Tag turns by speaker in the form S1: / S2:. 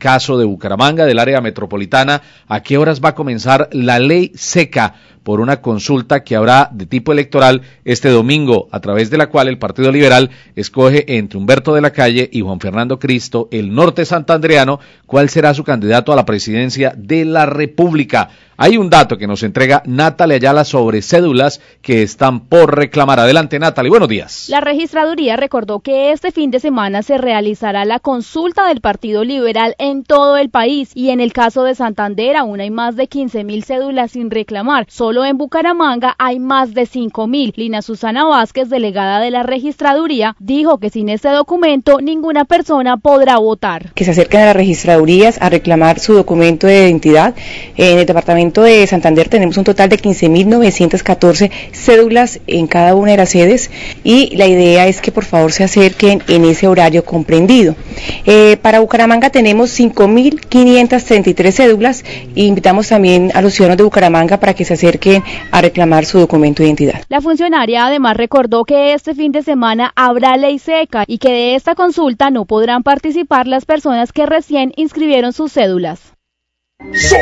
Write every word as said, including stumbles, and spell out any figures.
S1: caso de Bucaramanga, del área metropolitana. ¿A qué horas va a comenzar la ley seca por una consulta que habrá de tipo electoral este domingo, a través de la cual el Partido Liberal escoge entre Humberto de la Calle y Juan Fernando Cristo, el norte santandereano, cuál será su candidato a la presidencia de la República? Hay un dato que nos entrega Natalia Ayala sobre cédulas que están por reclamar. Adelante, Natalia, buenos días.
S2: La registraduría recordó que este fin de semana se realizará la consulta del Partido Liberal en todo el país y en el caso de Santander aún hay más de quince mil cédulas sin reclamar. Solo en Bucaramanga hay más de cinco mil. Lina Susana Vázquez, delegada de la registraduría, dijo que sin este documento ninguna persona podrá votar.
S3: Que se acerquen a las registradurías a reclamar su documento de identidad. En el departamento de Santander tenemos un total de quince mil novecientas catorce cédulas en cada una de las sedes y la idea es que por favor se acerquen en ese horario comprendido. Eh, para Bucaramanga tenemos cinco mil quinientas treinta y tres cédulas e invitamos también a los ciudadanos de Bucaramanga para que se acerquen a reclamar su documento de identidad.
S2: La funcionaria además recordó que este fin de semana habrá ley seca y que de esta consulta no podrán participar las personas que recién inscribieron sus cédulas.